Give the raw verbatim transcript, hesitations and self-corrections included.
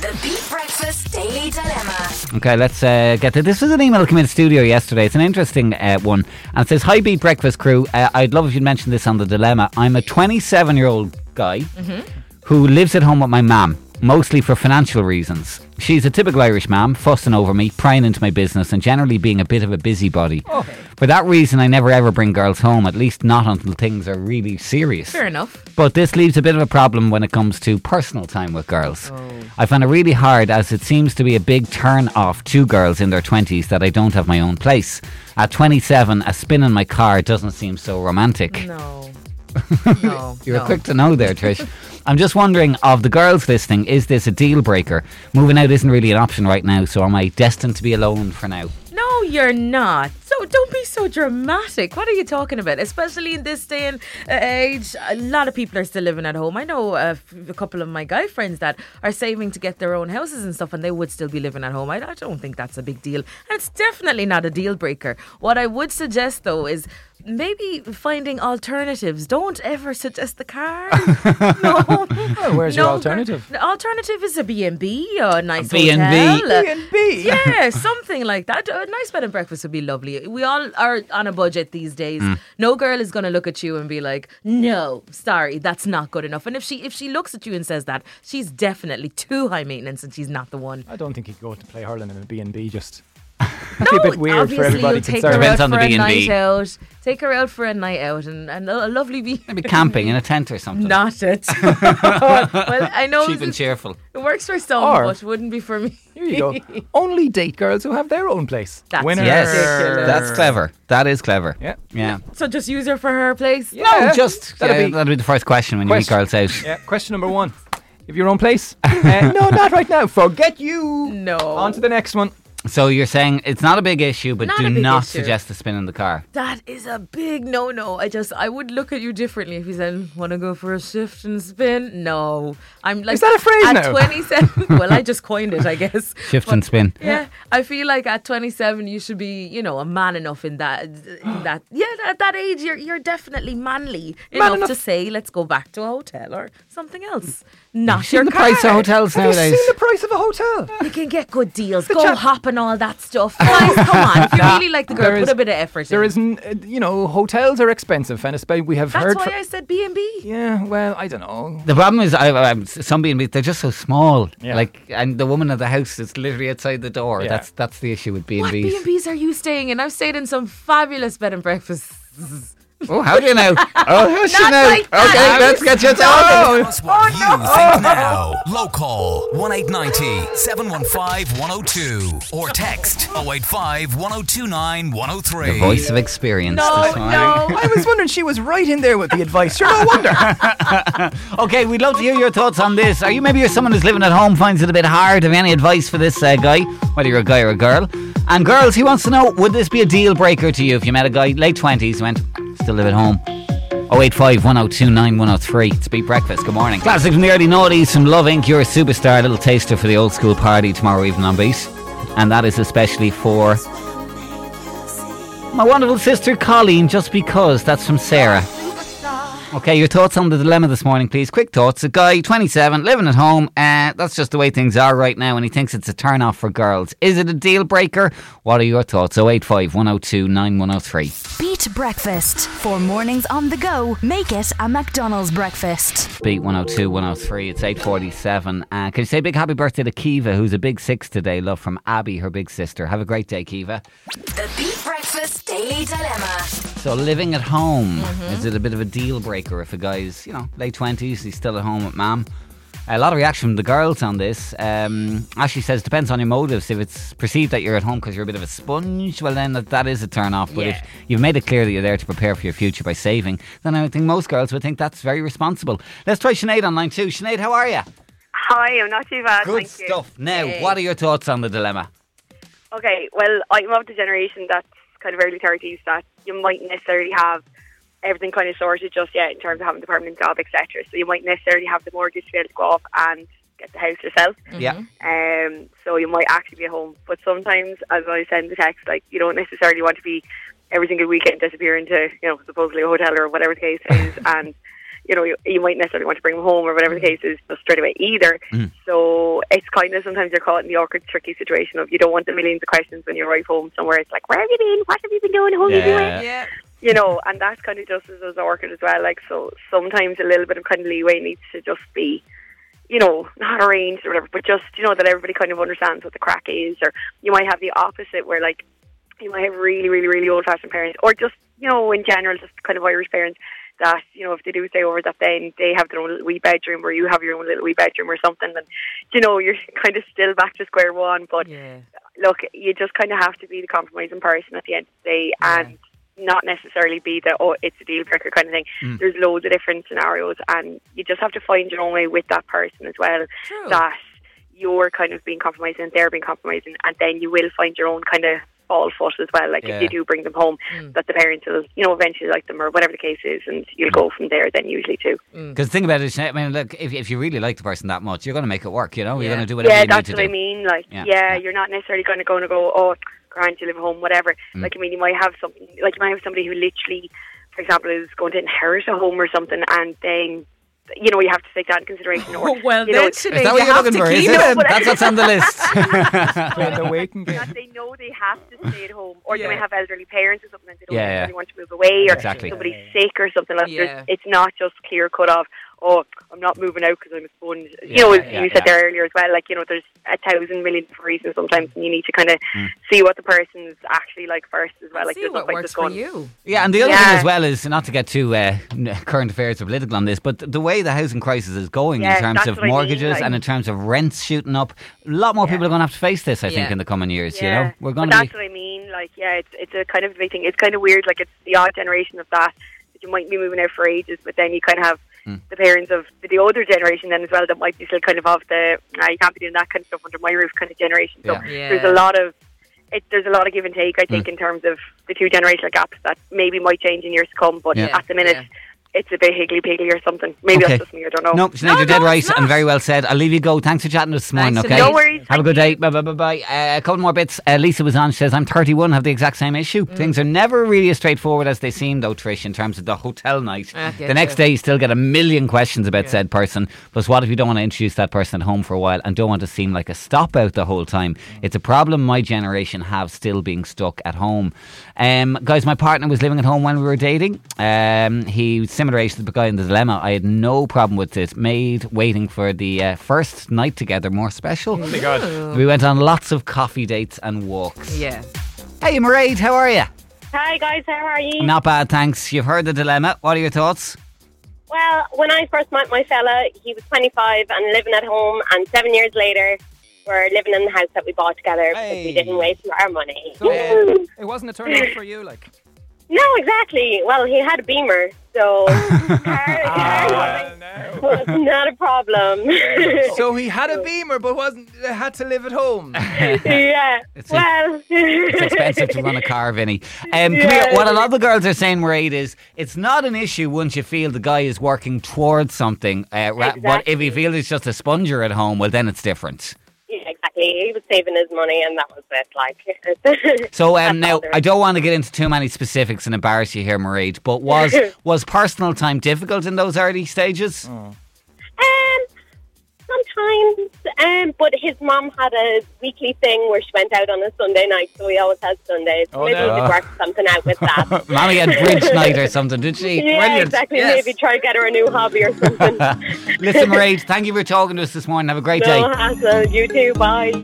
The Beat Breakfast Daily Dilemma. Okay, let's uh, get to this. Was an email that came in the studio yesterday. It's an interesting uh, one. And it says, Hi Beat Breakfast crew. Uh, I'd love if you'd mention this on the dilemma. I'm a twenty-seven year old guy mm-hmm. who lives at home with my mum, mostly for financial reasons. She's a typical Irish mum, fussing over me, prying into my business and generally being a bit of a busybody. Okay. For that reason, I never ever bring girls home, at least not until things are really serious. Fair enough. But this leaves a bit of a problem when it comes to personal time with girls. Oh. I find it really hard as it seems to be a big turn off to girls in their twenties that I don't have my own place. At twenty-seven, a spin in my car doesn't seem so romantic. No. No. You're no. quick to know there, Trish. I'm just wondering, of the girls listening, is this a deal breaker? Moving out isn't really an option right now, so am I destined to be alone for now? No, you're not. So don't be so dramatic. What are you talking about? Especially in this day and age, a lot of people are still living at home. I know a, f- a couple of my guy friends that are saving to get their own houses and stuff, and they would still be living at home. I, I don't think that's a big deal. And it's definitely not a deal breaker. What I would suggest, though, is maybe finding alternatives. Don't ever suggest the car. No. Well, where's no, your alternative? The alternative is a B and B or a nice B and B. hotel. B and B. Yeah, something like that. A nice bed and breakfast would be lovely. We all are on a budget these days. Mm. No girl is going to look at you and be like, no, sorry, that's not good enough. And if she if she looks at you and says that, she's definitely too high maintenance and she's not the one. I don't think he'd go to play hurling in a B and B just... No, That'd be a bit weird for everybody take concerned. her out Depends on the for a B and B. night out. Take her out for a night out and, and a lovely B. Maybe camping in a tent or something. Not it. Well, I know Cheap and cheerful. It works for some, Or- but wouldn't be for me. Here you go. Only date girls who have their own place. That's Winner. Yes, ridiculous. that's clever. That is clever. Yeah. Yeah. So just use her for her place? Yeah. No, just That'll uh, be- that'll be the first question when Question. you meet girls out. Yeah. Question number one. You have your own place? uh, no, not right now. Forget you. No. On to the next one. So you're saying it's not a big issue, but Not do a big not issue. suggest the spin in the car. That is a big no-no. I just, I would look at you differently if you said, want to go for a shift and spin? No. I'm like... Is that a phrase at now? twenty-seven... Well, I just coined it, I guess. Shift But, and spin. Yeah. I feel like at twenty-seven, you should be, you know, a man enough in that... In that yeah, at that age, you're you're definitely manly Man enough, enough. to say, let's go back to a hotel or something else. Not Seen your the car. price of hotels Have you nowadays. seen the price of a hotel? You can get good deals. The Go chap- hop and all that stuff. Guys, come on. If you really like the girl, There put is- a bit of effort There in. isn't, uh, you know, hotels are expensive, and especially we have That's heard. why fr- I said B and B. yeah, well, I don't know. The problem is, I, I, some B and B, they're just so small. Yeah. Like, and the woman at the house is literally outside the door. Yeah. That's that's the issue with B and What B B's. and B's are you staying in? I've stayed in some fabulous bed and breakfasts. Oh, how do you know? Oh, how's she Not know? like that. Okay, let's get you talking. Tell us what you think now. Local one eight nine zero, seven one five, one oh two or text oh eight five, one oh two nine, one oh three. The voice of experience No, this morning. no. I was wondering, she was right in there with the advice. Sure, no wonder. Okay, we'd love to hear your thoughts on this. Are you maybe you're someone who's living at home, finds it a bit hard? Have you any advice for this uh, guy, whether you're a guy or a girl? And girls, he wants to know, would this be a deal breaker to you if you met a guy late twenties, went, still live at home? oh eight five, one oh two nine, one oh three. It's Beat Breakfast. Good morning. Classic from the early noughties from Love Incorporated. You're a superstar. A little taster for the old school party tomorrow evening on Beat. And that is especially for my wonderful sister Colleen, just because. That's from Sarah. Okay, your thoughts on the dilemma this morning, please. Quick thoughts. A guy, twenty-seven, living at home. Uh, that's just the way things are right now, and he thinks it's a turn off for girls. Is it a deal breaker? What are your thoughts? oh eight five, one oh two nine, one oh three. Beat Breakfast. For mornings on the go, make it a McDonald's breakfast. Beat one oh two, one oh three. It's eight forty-seven. Uh, can you say a big happy birthday to Kiva, who's a big six today? Love from Abby, her big sister. Have a great day, Kiva. The Beat Breakfast Daily Dilemma. So living at home, is it a bit of a deal breaker if a guy's, you know, late twenties, he's still at home with mum? A lot of reaction from the girls on this. Um, Ashley says, depends on your motives. If it's perceived that you're at home because you're a bit of a sponge, well then that, that is a turn off. But Yeah. if you've made it clear that you're there to prepare for your future by saving, then I think most girls would think that's very responsible. Let's try Sinead on line two. Sinead, how are you? Hi, I'm not too bad, Good thank you. stuff. Now, Hey. what are your thoughts on the dilemma? Okay, well, I'm of the generation that's kind of early thirties that you mightn't necessarily have everything kind of sorted just yet in terms of having a permanent job, et cetera. So you might necessarily have the mortgage to be able to go off and get the house yourself. Yeah. Um, so you might actually be at home. But sometimes, as I said in the text, like you don't necessarily want to be every single weekend disappear into, you know, supposedly a hotel or whatever the case is. And you know, you, you might necessarily want to bring them home or whatever the case is just straight away either. Mm. So it's kind of sometimes you're caught in the awkward, tricky situation of you don't want the millions of questions when you arrive home somewhere. It's like, where have you been? What have you been doing? Who are you Yeah. doing? Yeah. You know, and that's kind of just as, as awkward as well. Like, so sometimes a little bit of kind of leeway needs to just be, you know, not arranged or whatever, but just, you know, that everybody kind of understands what the crack is. Or you might have the opposite where, like, you might have really, really, really old-fashioned parents, or just, you know, in general, just kind of Irish parents that, you know, if they do stay over, that then they have their own little wee bedroom, or you have your own little wee bedroom or something, and, you know, you're kind of still back to square one. But Yeah. look, you just kind of have to be the compromising person at the end of the day, Yeah. and not necessarily be the, oh, it's a deal breaker kind of thing. Mm. There's loads of different scenarios, and you just have to find your own way with that person as well. True. That you're kind of being compromising, they're being compromising, and then you will find your own kind of ball foot as well. Like Yeah. if you do bring them home, Mm. that the parents will, you know, eventually like them or whatever the case is, and you'll go from there then usually too. Because think about it, I mean, look, if, if you really like the person that much, you're going to make it work, you know? You're Yeah. going to do whatever Yeah, you need that's to what I do. mean. Like, Yeah. yeah, Yeah. you're not necessarily going to go and go, oh, grand, you live at home, whatever. Mm. Like, I mean, you might have something, like you might have somebody who literally, for example, is going to inherit a home or something, and then, you know, you have to take that into consideration. Or, Oh, well, you know, then, it's- Sinead, Is that what you you're have looking to for, is keep it? it. That's what's on the list. Yeah, the waiting game. that they know they have to stay at home, or Yeah. they may have elderly parents or something, and they don't Yeah, yeah. necessarily want to move away, or Exactly. somebody's sick or something like Yeah. that. It's not just clear cut off, oh, I'm not moving out because I'm a sponge. Yeah, you know, as yeah, you said yeah. there earlier as well, like, you know, there's a thousand million different reasons sometimes, and you need to kind of Mm. see what the person's actually like first as well. Like, See there's no what point works just for going, you. Yeah, and the other thing Yeah. as well is, not to get too uh, n- current affairs or political on this, but the way the housing crisis is going Yeah, in terms that's of what I mean, mortgages like- and in terms of rents shooting up, a lot more Yeah. people are going to have to face this, I think, Yeah. in the coming years, yeah. you know? We're going but to that's be... what I mean. Like, yeah, it's it's a kind of big thing. It's kind of weird. Like, it's the odd generation of that that you might be moving out for ages, but then you kind of have Mm. the parents of the, the older generation then as well that might be still kind of of the, nah, you can't be doing that kind of stuff under my roof kind of generation. So Yeah. Yeah. there's a lot of it, there's a lot of give and take, I think, Mm. in terms of the two generational gaps that maybe might change in years to come. But Yeah. at the minute, Yeah. it's a bit higgly-piggly or something. Maybe Okay. that's just me, I don't know. No, Sinead, No, you're dead no, right, it's not. and very well said. I'll leave you go. Thanks for chatting to us this morning, Thanks, okay? Sinead. No worries. Have a good Thank day. Bye, bye, bye, bye. Uh, a couple more bits. Uh, Lisa was on. She says, I'm thirty-one, have the exact same issue. Mm. Things are never really as straightforward as they seem, though, Trish, in terms of the hotel night. I get The next you. day, you still get a million questions about Yeah. said person. Plus, what if you don't want to introduce that person at home for a while and don't want to seem like a stop out the whole time? It's a problem my generation have still being stuck at home. Um, guys, my partner was living at home when we were dating. Um, he was similar age to the guy in the dilemma. I had no problem with it. Made waiting for the uh, first night together more special. Oh my God. We went on lots of coffee dates and walks. Yeah. Hey, Mairead, how are you? Hi guys, how are you? Not bad, thanks. You've heard the dilemma. What are your thoughts? Well, when I first met my fella, he was twenty-five and living at home, and seven years later, we're living in the house that we bought together because Hey. we didn't waste our money. So, uh, it wasn't a turn on for you, like. No, exactly. Well, he had a Beamer, so car, car no. was not a problem. So he had a Beamer, but wasn't uh, had to live at home. yeah. It's a- well, It's expensive to run a car, Vinny. Um, come here. Yeah. What a lot of the girls are saying, Mairead, is it's not an issue once you feel the guy is working towards something. Uh, ra- But if you Exactly. feel he's just a sponger at home, well, then it's different. Yeah, exactly. He was saving his money, and that was it. Like, So um, That's now, all there I is. don't want to get into too many specifics and embarrass you here, Mairead, but was was personal time difficult in those early stages? Um, sometimes, um, but his mum had a weekly thing where she went out on a Sunday night, so he always has Sundays. Oh, Maybe no. we could work something out with that. Mommy had bridge night or something, did she? yeah, Brilliant. exactly. Yes. Maybe try to get her a new hobby or something. Listen, Mairead, thank you for talking to us this morning. Have a great day. No hassle. You too. Bye.